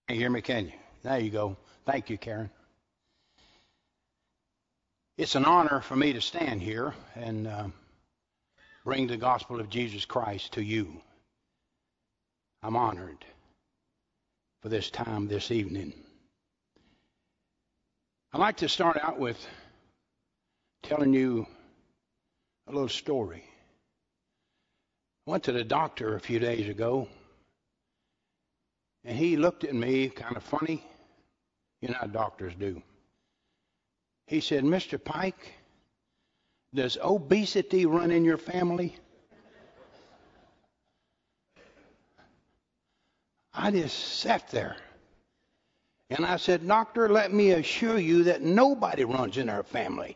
You hear me, can you? There you go. Thank you, Karen. It's an honor for me to stand here and bring the gospel of Jesus Christ to you. I'm honored for this time this evening. I'd like to start out with telling you a little story. I went to the doctor a few days ago, and he looked at me kind of funny. You know how doctors do. He said, "Mr. Pike, does obesity run in your family?" I just sat there. And I said, "Doctor, let me assure you that nobody runs in our family."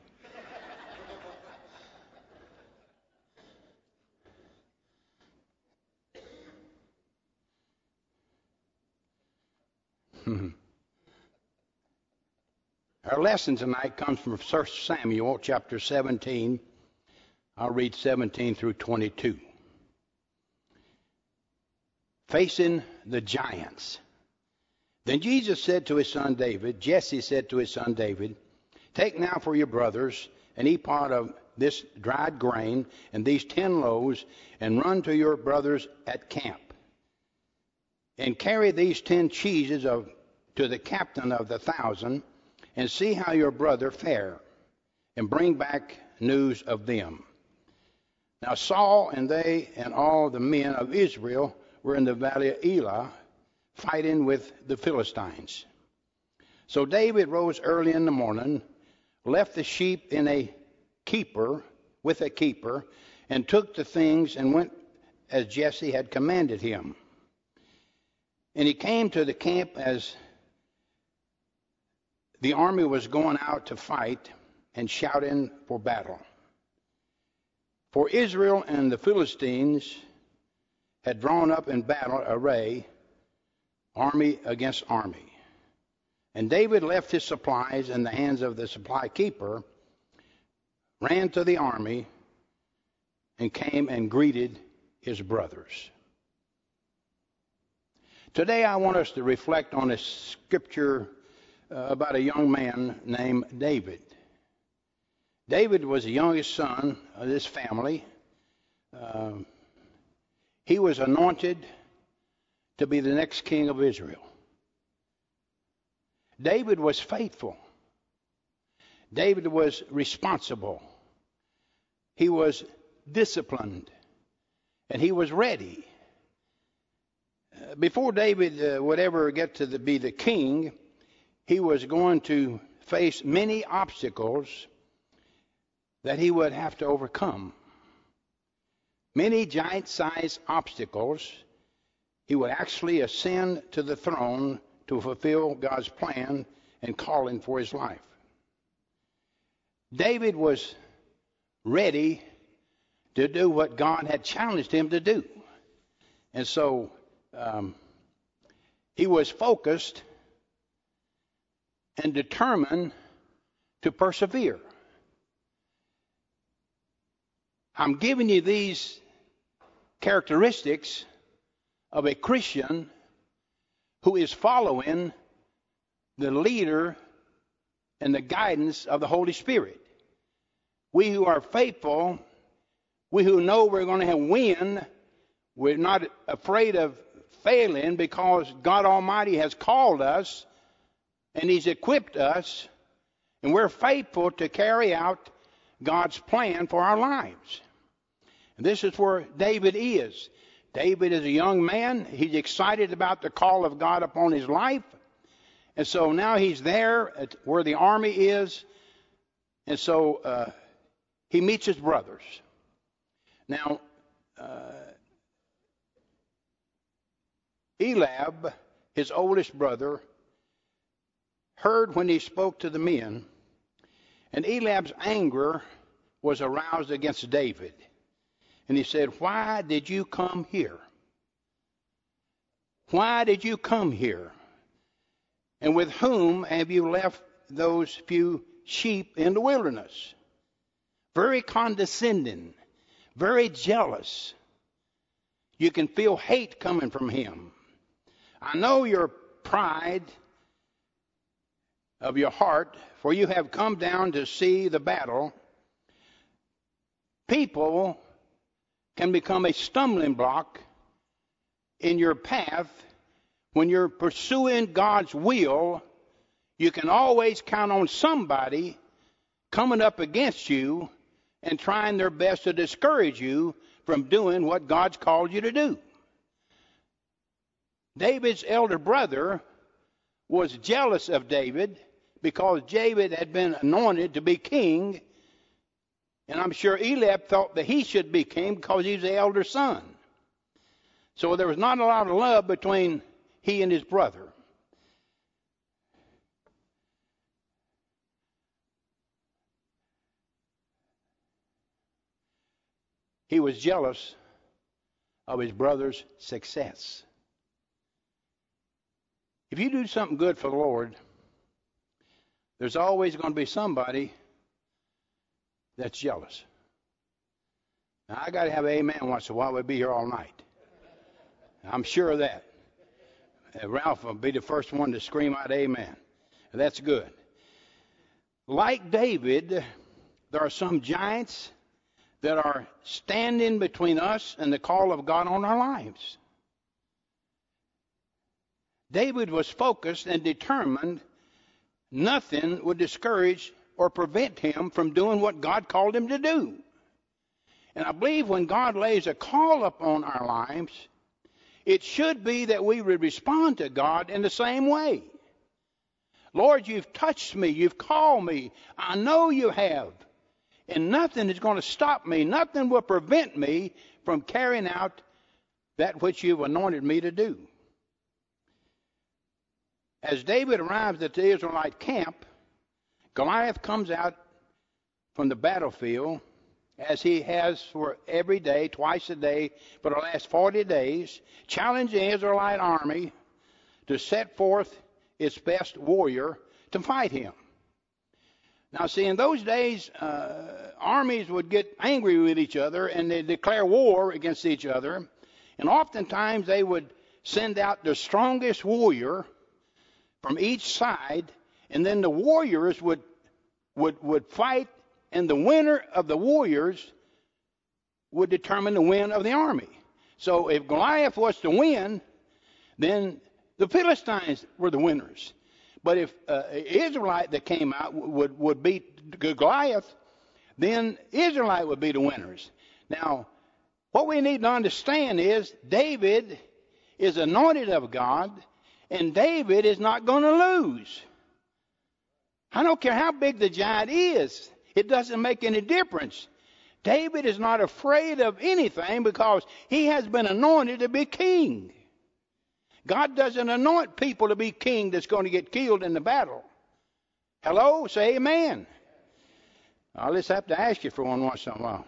Our lesson tonight comes from 1 Samuel chapter 17. I'll read 17 through 22. Facing the giants. Then Jesus said to his son David, Jesse said to his son David, "Take now for your brothers an ephah of this dried grain and these 10 loaves, and run to your brothers at camp. And carry these 10 cheeses to the captain of the 1,000, and see how your brother fare, and bring back news of them." Now Saul and they and all the men of Israel were in the valley of Elah, fighting with the Philistines. So David rose early in the morning, left the sheep with a keeper, and took the things and went as Jesse had commanded him. And he came to the camp as the army was going out to fight and shouting for battle. For Israel and the Philistines had drawn up in battle array, army against army. And David left his supplies in the hands of the supply keeper, ran to the army, and came and greeted his brothers. Today I want us to reflect on a scripture about a young man named David. David was the youngest son of this family. He was anointed to be the next king of Israel. David was faithful. David was responsible. He was disciplined. And he was ready. Before David would ever get to be the king, he was going to face many obstacles that he would have to overcome. Many giant-sized obstacles. He would actually ascend to the throne to fulfill God's plan and calling for his life. David was ready to do what God had challenged him to do. And so he was focused and determined to persevere. I'm giving you these characteristics of a Christian who is following the leader and the guidance of the Holy Spirit. We who are faithful, we who know we're going to win, we're not afraid of failing because God Almighty has called us and He's equipped us, and we're faithful to carry out God's plan for our lives. And this is where David is. David is a young man. He's excited about the call of God upon his life. And so now he's there at where the army is. And so he meets his brothers. Now, Eliab, his oldest brother, heard when he spoke to the men, and Eliab's anger was aroused against David. And he said, "Why did you come here? Why did you come here? And with whom have you left those few sheep in the wilderness?" Very condescending, very jealous. You can feel hate coming from him. I know you're pride of your heart, for you have come down to see the battle. People can become a stumbling block in your path. When you're pursuing God's will, you can always count on somebody coming up against you and trying their best to discourage you from doing what God's called you to do. David's elder brother was jealous of David because David had been anointed to be king, and I'm sure Eliab thought that he should be king because he's the elder son. So there was not a lot of love between he and his brother. He was jealous of his brother's success. If you do something good for the Lord, there's always going to be somebody that's jealous. Now, I got to have an amen once in a while. We'll be here all night. I'm sure of that. Ralph will be the first one to scream out amen. That's good. Like David, there are some giants that are standing between us and the call of God on our lives. David was focused and determined nothing would discourage or prevent him from doing what God called him to do. And I believe when God lays a call upon our lives, it should be that we would respond to God in the same way. Lord, you've touched me. You've called me. I know you have. And nothing is going to stop me. Nothing will prevent me from carrying out that which you've anointed me to do. As David arrives at the Israelite camp, Goliath comes out from the battlefield, as he has for every day, twice a day, for the last 40 days, challenging the Israelite army to set forth its best warrior to fight him. Now, see, in those days, armies would get angry with each other and they'd declare war against each other. And oftentimes they would send out the strongest warrior from each side, and then the warriors would fight, and the winner of the warriors would determine the win of the army. So if Goliath was to win, then the Philistines were the winners. But if an Israelite that came out would beat Goliath, then Israelite would be the winners. Now, what we need to understand is David is anointed of God, and David is not going to lose. I don't care how big the giant is. It doesn't make any difference. David is not afraid of anything because he has been anointed to be king. God doesn't anoint people to be king that's going to get killed in the battle. Hello? Say amen. I'll just have to ask you for one once in a while.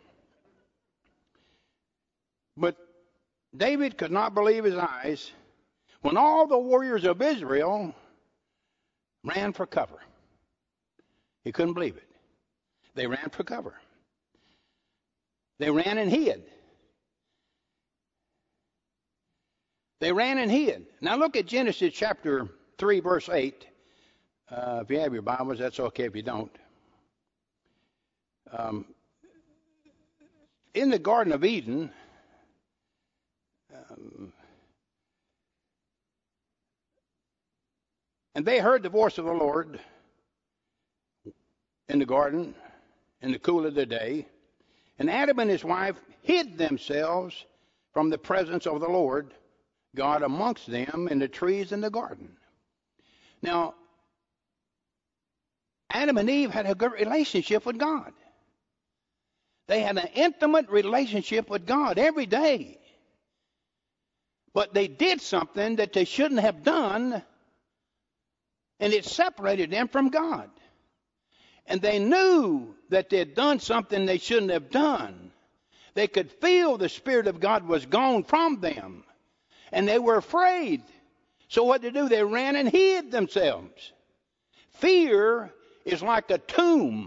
But David could not believe his eyes when all the warriors of Israel ran for cover. He couldn't believe it. They ran for cover. They ran and hid. They ran and hid. Now look at Genesis chapter 3, verse 8. If you have your Bibles, that's okay if you don't. In the Garden of Eden, and they heard the voice of the Lord in the garden in the cool of the day, and Adam and his wife hid themselves from the presence of the Lord God amongst them in the trees in the garden. Now, Adam and Eve had a good relationship with God. They had an intimate relationship with God every day. But they did something that they shouldn't have done, and it separated them from God. And they knew that they had done something they shouldn't have done. They could feel the Spirit of God was gone from them. And they were afraid. So what did they do? They ran and hid themselves. Fear is like a tomb.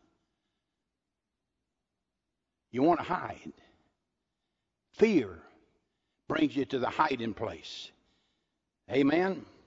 You want to hide. Fear brings you to the hiding place. Amen?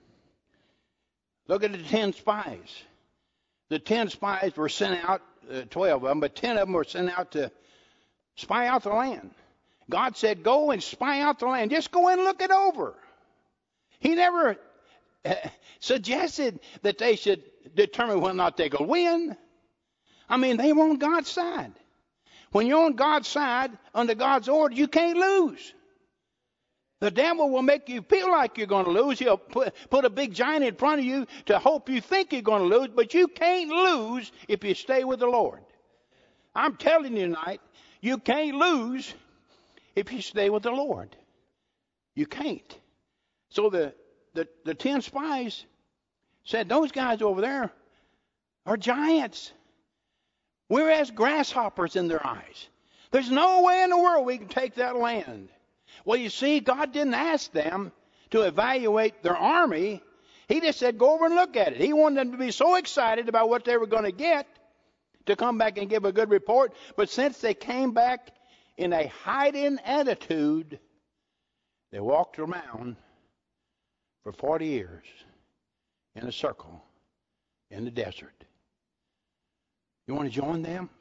Look at the 10 spies. The 10 spies were sent out, 12 of them, but 10 of them were sent out to spy out the land. God said, go and spy out the land. Just go and look it over. He never suggested that they should determine whether or not they could win. I mean, they were on God's side. When you're on God's side, under God's order, you can't lose. The devil will make you feel like you're going to lose. He'll put a big giant in front of you to hope you think you're going to lose, but you can't lose if you stay with the Lord. I'm telling you tonight, you can't lose if you stay with the Lord. You can't. So the 10 spies said, those guys over there are giants. We're as grasshoppers in their eyes. There's no way in the world we can take that land. Well, you see, God didn't ask them to evaluate their army. He just said, go over and look at it. He wanted them to be so excited about what they were going to get to come back and give a good report. But since they came back in a hiding attitude, they walked around for 40 years in a circle in the desert. You want to join them?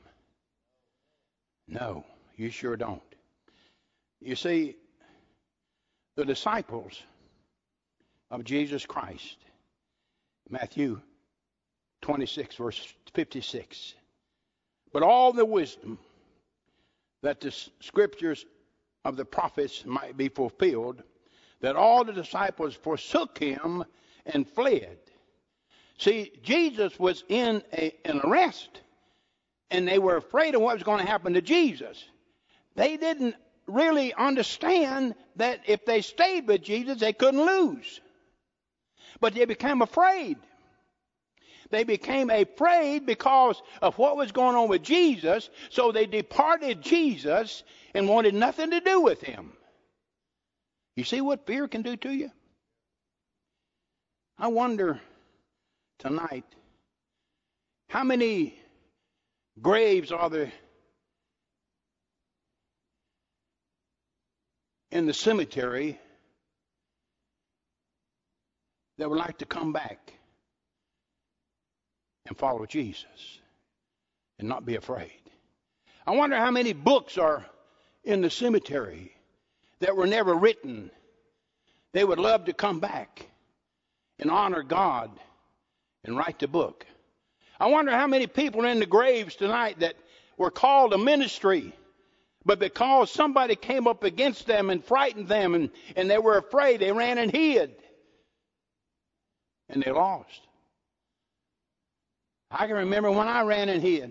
No, you sure don't. You see, the disciples of Jesus Christ, Matthew 26, verse 56. But all the wisdom that the scriptures of the prophets might be fulfilled, that all the disciples forsook him and fled. See, Jesus was in an arrest, and they were afraid of what was going to happen to Jesus. They didn't really understand that if they stayed with Jesus, they couldn't lose. But they became afraid. They became afraid because of what was going on with Jesus, so they departed Jesus and wanted nothing to do with him. You see what fear can do to you? I wonder tonight, how many graves are there in the cemetery that would like to come back and follow Jesus and not be afraid? I wonder how many books are in the cemetery that were never written. They would love to come back and honor God and write the book. I wonder how many people are in the graves tonight that were called to ministry, but because somebody came up against them and frightened them and they were afraid, they ran and hid. And they lost. I can remember when I ran and hid.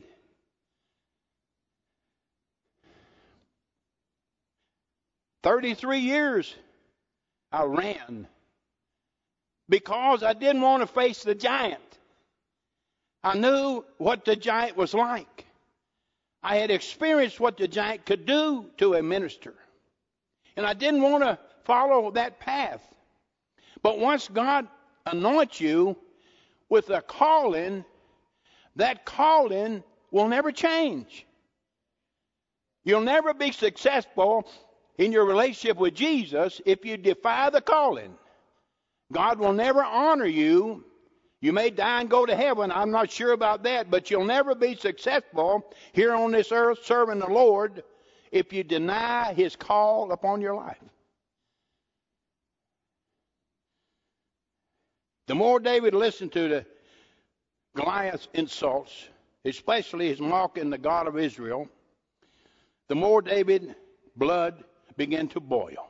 "33 years I ran because I didn't want to face the giant. I knew what the giant was like. I had experienced what the giant could do to a minister. And I didn't want to follow that path. But once God anoints you with a calling, that calling will never change. You'll never be successful in your relationship with Jesus if you defy the calling. God will never honor you. You may die and go to heaven. I'm not sure about that, but you'll never be successful here on this earth serving the Lord if you deny his call upon your life. The more David listened to the Goliath's insults, especially his mocking the God of Israel, the more David's blood began to boil.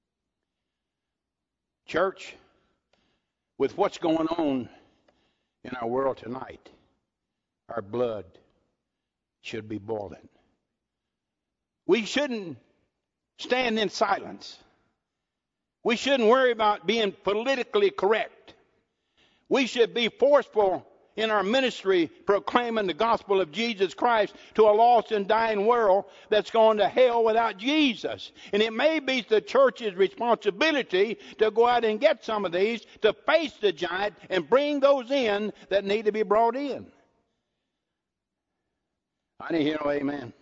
Church, with what's going on in our world tonight, our blood should be boiling. We shouldn't stand in silence. We shouldn't worry about being politically correct. We should be forceful in our ministry proclaiming the gospel of Jesus Christ to a lost and dying world that's going to hell without Jesus. And it may be the church's responsibility to go out and get some of these, to face the giant and bring those in that need to be brought in. I didn't hear no amen.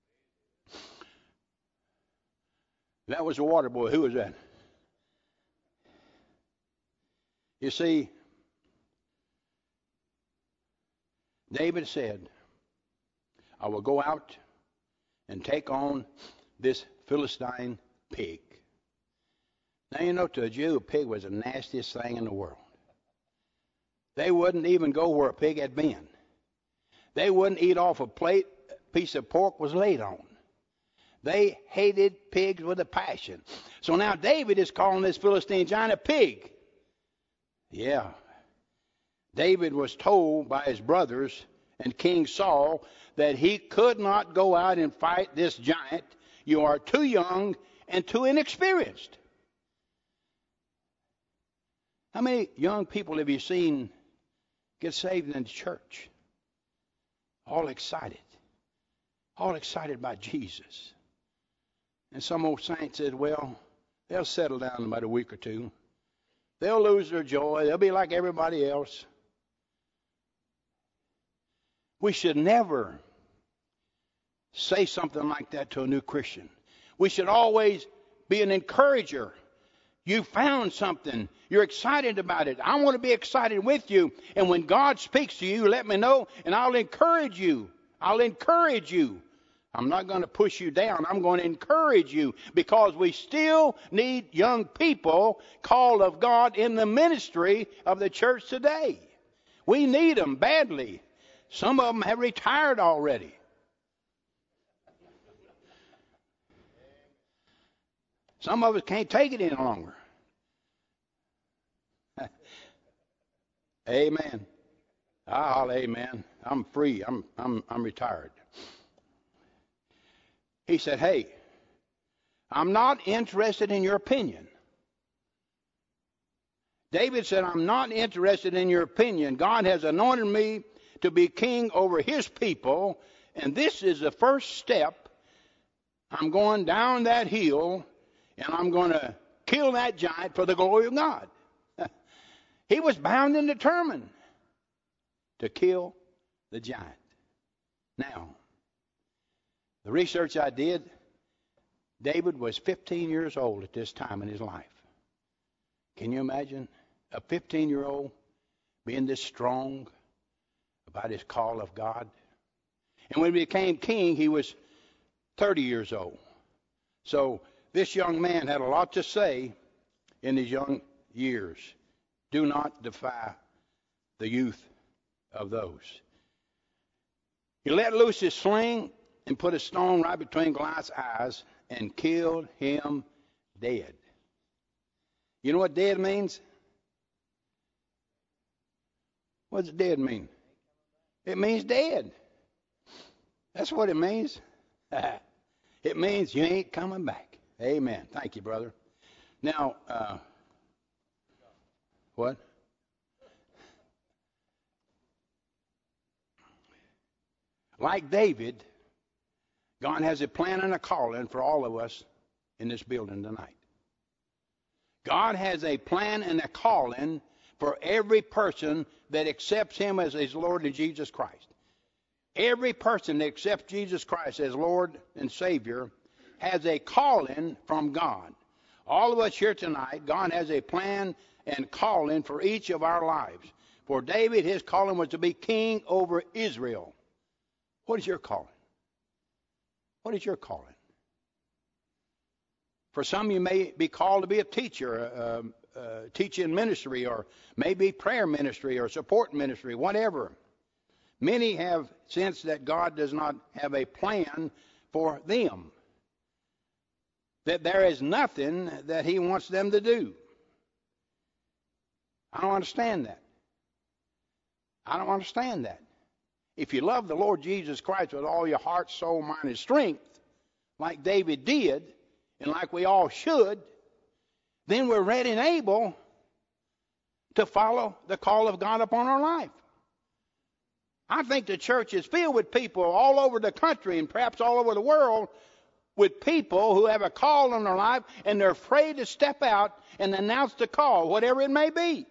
That was the water boy. Who was that? You see, David said, I will go out and take on this Philistine pig. Now, you know, to a Jew, a pig was the nastiest thing in the world. They wouldn't even go where a pig had been. They wouldn't eat off a plate a piece of pork was laid on. They hated pigs with a passion. So now David is calling this Philistine giant a pig. Yeah. David was told by his brothers and King Saul that he could not go out and fight this giant. You are too young and too inexperienced. How many young people have you seen get saved in the church? All excited about Jesus. And some old saint said, well, they'll settle down in about a week or two. They'll lose their joy. They'll be like everybody else. We should never say something like that to a new Christian. We should always be an encourager. You found something. You're excited about it. I want to be excited with you. And when God speaks to you, let me know, and I'll encourage you. I'll encourage you. I'm not going to push you down. I'm going to encourage you, because we still need young people called of God in the ministry of the church today. We need them badly. Some of them have retired already. Some of us can't take it any longer. Amen. Amen. I'm free. I'm retired. He said, hey, I'm not interested in your opinion. David said, I'm not interested in your opinion. God has anointed me to be king over his people, and this is the first step. I'm going down that hill, and I'm going to kill that giant for the glory of God. He was bound and determined to kill the giant. Now, the research I did, David was 15 years old at this time in his life. Can you imagine a 15-year-old being this strong about his call of God? And when he became king, he was 30 years old. So this young man had a lot to say in his young years. Do not defy the youth of those. He let loose his sling and put a stone right between Goliath's eyes and killed him dead. You know what dead means? What does dead mean? It means dead. That's what it means. It means you ain't coming back. Amen. Thank you, brother. Now, what? Like David, God has a plan and a calling for all of us in this building tonight. God has a plan and a calling for every person that accepts him as his Lord and Jesus Christ. Every person that accepts Jesus Christ as Lord and Savior has a calling from God. All of us here tonight, God has a plan and calling for each of our lives. For David, his calling was to be king over Israel. What is your calling? What is your calling? For some, you may be called to be a teacher, teaching ministry, or maybe prayer ministry or support ministry, whatever. Many have sensed that God does not have a plan for them, that there is nothing that he wants them to do. I don't understand that. I don't understand that. If you love the Lord Jesus Christ with all your heart, soul, mind, and strength, like David did, and like we all should, then we're ready and able to follow the call of God upon our life. I think the church is filled with people all over the country and perhaps all over the world, with people who have a call on their life and they're afraid to step out and announce the call, whatever it may be.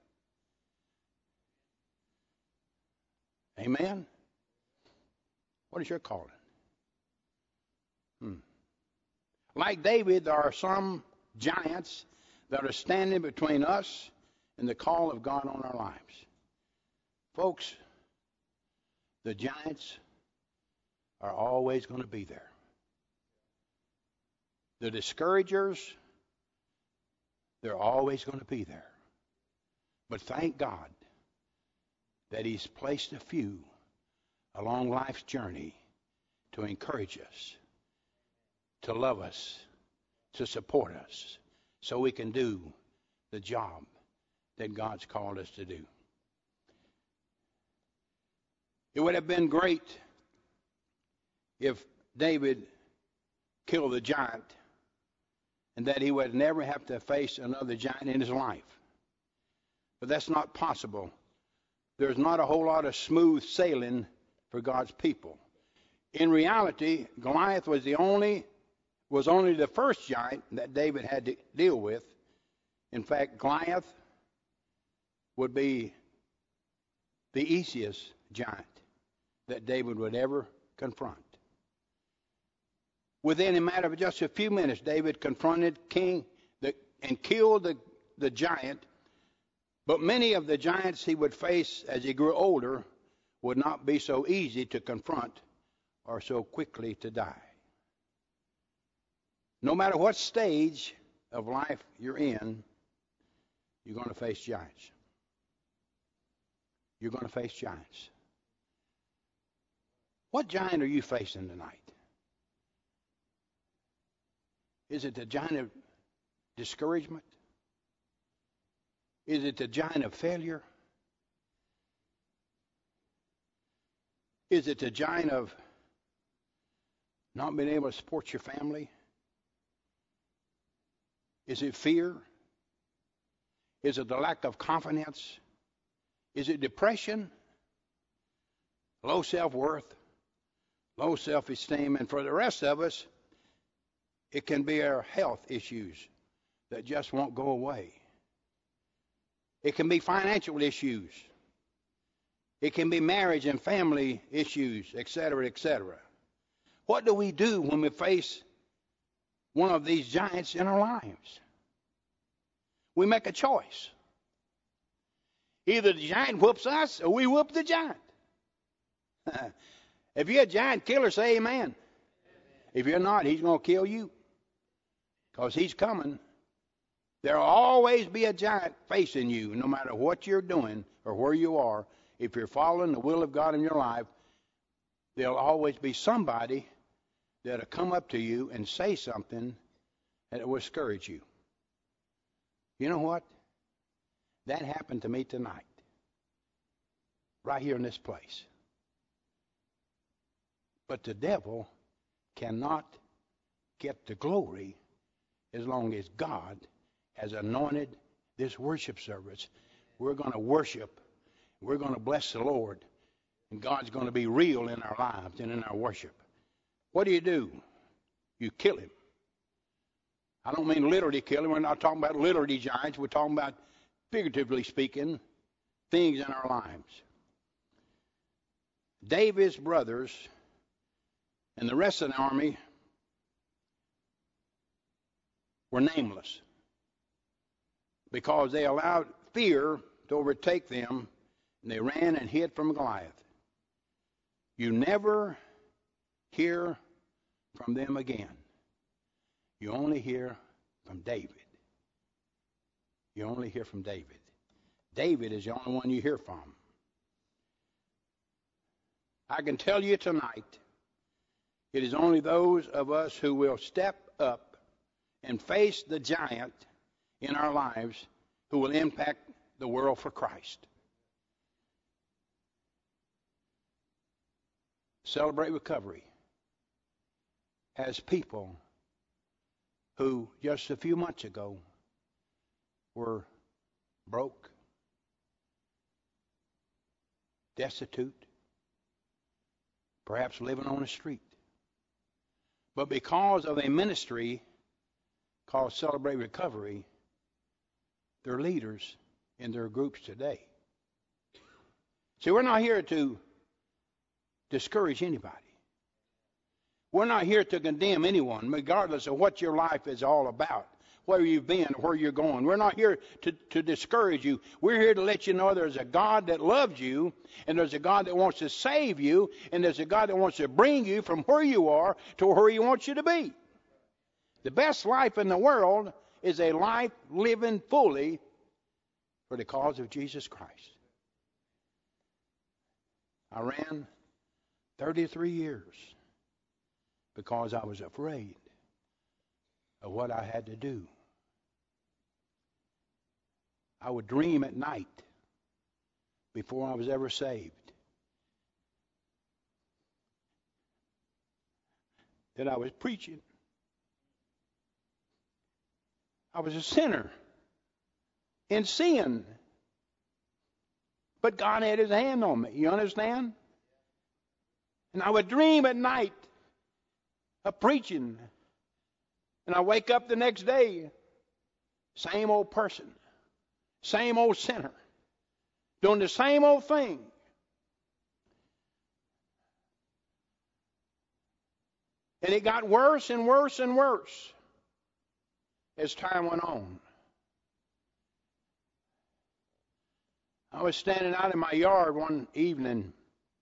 Amen? What is your calling? Like David, there are some giants that are standing between us and the call of God on our lives. Folks, The giants are always going to be there. The discouragers, they're always going to be there. But thank God that He's placed a few along life's journey to encourage us, to love us, to support us, so we can do the job that God's called us to do. It would have been great if David killed the giant and that he would never have to face another giant in his life. But that's not possible. There's not a whole lot of smooth sailing for God's people. In reality, Goliath was only the first giant that David had to deal with. In fact, Goliath would be the easiest giant that David would ever confront. Within a matter of just a few minutes, David confronted and killed the giant. But many of the giants he would face as he grew older would not be so easy to confront or so quickly to die. No matter what stage of life you're in, you're going to face giants. You're going to face giants. What giant are you facing tonight? Is it the giant of discouragement? Is it the giant of failure? Is it the giant of not being able to support your family? Is it fear? Is it the lack of confidence? Is it depression? Low self-worth? Low self-esteem? And for the rest of us, it can be our health issues that just won't go away. It can be financial issues. It can be marriage and family issues, etc., etc. What do we do when we face one of these giants in our lives? We make a choice. Either the giant whoops us or we whoop the giant. If you're a giant killer, say amen. If you're not, he's going to kill you. Because he's coming. There will always be a giant facing you, no matter what you're doing or where you are. If you're following the will of God in your life, there'll always be somebody that'll come up to you and say something that will discourage you. You know what? That happened to me tonight. Right here in this place. But the devil cannot get the glory as long as God has anointed this worship service. We're going to worship. We're going to bless the Lord. And God's going to be real in our lives and in our worship. What do? You kill him. I don't mean literally kill him. We're not talking about literally giants. We're talking about, figuratively speaking, things in our lives. David's brothers and the rest of the army were nameless because they allowed fear to overtake them, and they ran and hid from Goliath. You never hear from them again. You only hear from David. You only hear from David. David is the only one you hear from. I can tell you tonight, it is only those of us who will step up and face the giant in our lives who will impact the world for Christ. Celebrate Recovery has people who just a few months ago were broke, destitute, perhaps living on the street. But because of a ministry called Celebrate Recovery, they're leaders in their groups today. See, we're not here to discourage anybody. We're not here to condemn anyone, regardless of what your life is all about. where you've been or where you're going. We're not here to discourage you. We're here to let you know there's a God that loves you, and there's a God that wants to save you, and there's a God that wants to bring you from where you are to where He wants you to be. The best life in the world is a life living fully for the cause of Jesus Christ. I ran 33 years because I was afraid of what I had to do. I would dream at night before I was ever saved that I was preaching. I was a sinner in sin. But God had His hand on me. You understand? And I would dream at night of preaching. And I wake up the next day, same old person, same old sinner, doing the same old thing. And it got worse and worse and worse as time went on. I was standing out in my yard one evening,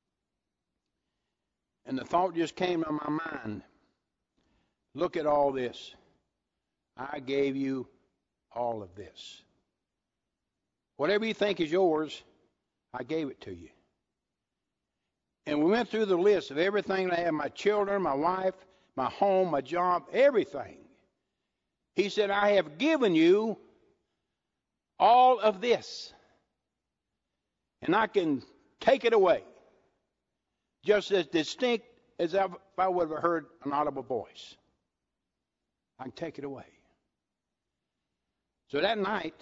and the thought just came to my mind. Look at all this. I gave you all of this. Whatever you think is yours, I gave it to you. And we went through the list of everything that I had, my children, my wife, my home, my job, everything. He said, I have given you all of this. And I can take it away. Just as distinct as if I would have heard an audible voice. I can take it away. So that night,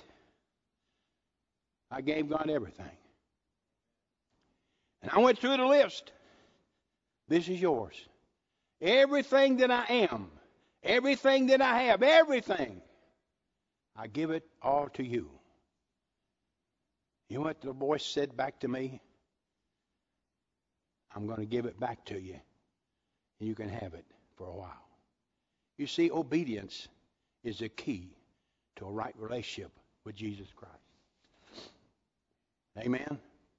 I gave God everything. And I went through the list. This is yours. Everything that I am, everything that I have, everything, I give it all to you. You know what the voice said back to me? I'm going to give it back to you, and you can have it for a while. You see, obedience is the key to a right relationship with Jesus Christ. Amen.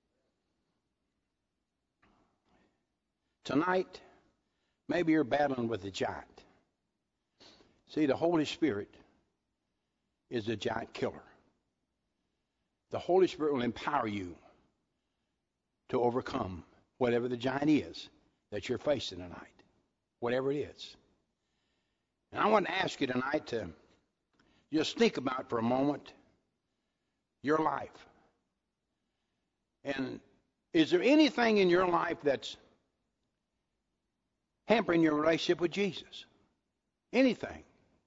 Tonight, maybe you're battling with a giant. See, the Holy Spirit is the giant killer. The Holy Spirit will empower you to overcome whatever the giant is that you're facing tonight, whatever it is. And I want to ask you tonight to just think about for a moment your life. And is there anything in your life that's hampering your relationship with Jesus? Anything?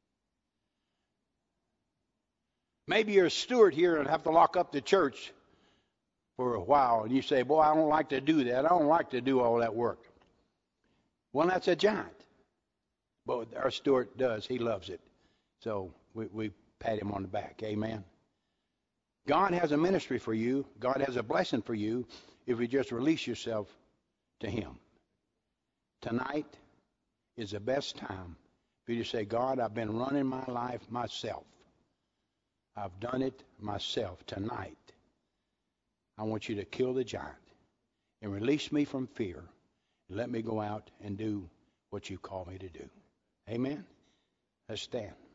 Maybe you're a steward here and have to lock up the church for a while, and you say, boy, I don't like to do that. I don't like to do all that work. Well, that's a giant. But our steward does. He loves it. So we pat him on the back. Amen. God has a ministry for you. God has a blessing for you if you just release yourself to Him. Tonight is the best time for you to say, God, I've been running my life myself. I've done it myself. Tonight, I want you to kill the giant and release me from fear. And let me go out and do what you call me to do. Amen? Let's stand.